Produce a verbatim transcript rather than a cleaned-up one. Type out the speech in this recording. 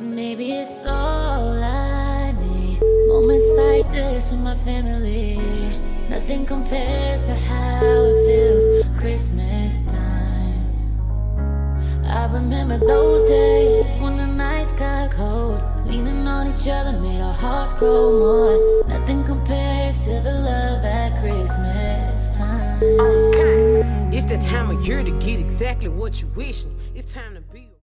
Maybe it's all I need. Moments like this with my family. Nothing compares to how it feels Christmas time. I remember those days when the nights got cold. Leaning on each other made our hearts grow more. Nothing compares to the love at Christmas time. It's that time of year to get exactly what you wishing. It's time to be